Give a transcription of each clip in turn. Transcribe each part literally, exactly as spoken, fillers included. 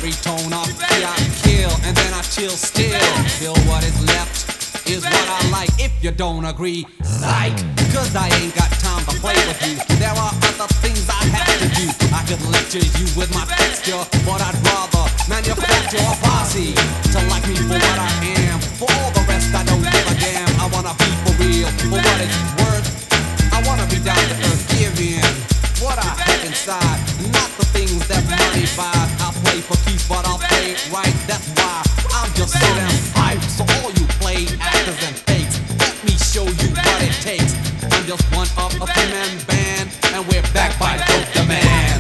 every tone off key I kill, and then I chill still. Still what is left is what I like. If you don't agree, psych, cause I ain't got time to play with you. There are other things I have to do. I could lecture you with my texture, but I'd rather manufacture a posse to like me for what I am. For all the rest I don't give a damn. I wanna be for real, for what it's worth. I wanna be down to earth, give in what I have inside, not the things that money buys. I play for keeps, but I'll play it right. That's why I'm just so damn hype. So all you play actors and fakes, let me show you what it takes. I'm just one of a three-man band, and we're back by Dope the Man.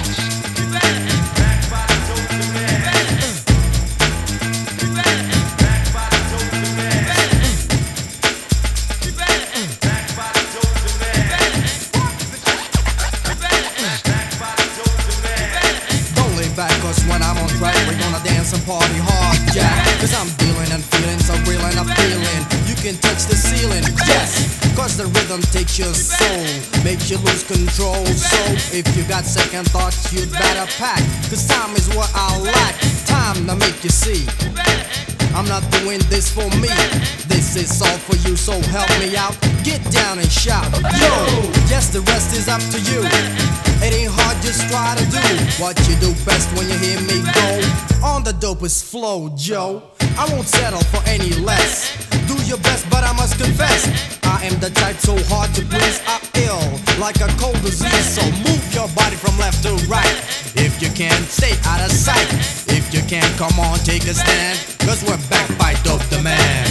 Cause when I'm on track, we're gonna dance and party hard, yeah. Cause I'm dealing and feeling so real and appealing. You can touch the ceiling, yes. Cause the rhythm takes your soul, makes you lose control. So if you got second thoughts, you'd better pack. Cause time is what I lack, time to make you see I'm not doing this for me, this is all for you, so help me out. Get down and shout, yo! Yes, the rest is up to you. It ain't hard, just try to do what you do best when you hear me go on the dopest flow, Joe. I won't settle for any less. Do your best, but I must confess, I am the type so hard to please. I'm ill, like a cold disease. So move your body from left to right. If you can, stay out of sight. If you can, come on, take a stand. Cause we're back by Dope the Man.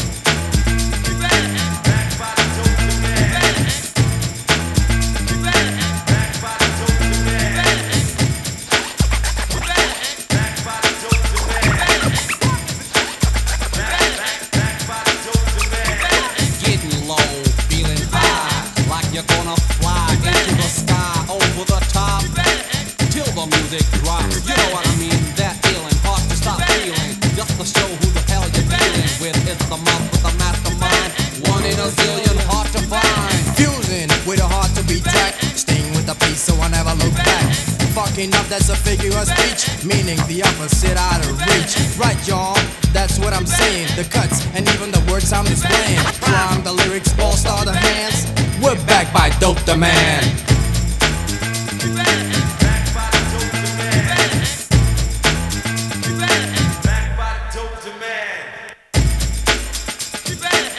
You're gonna fly into the sky over the top till the music drops. You know what I mean? That feeling, hard to stop feeling. Just to show who the hell you're dealing with. It's the mouth with the mastermind. One in a zillion, hard to find. Fusing with a heart to be tracked. Staying with the peace so I never look back. Fucking up, that's a figure of speech, meaning the opposite out of reach. Right, y'all, that's what I'm saying. The cuts and even the words I'm displaying. From the lyrics, all star the hands. We're back by Dope the Man. Back by Dope the Man.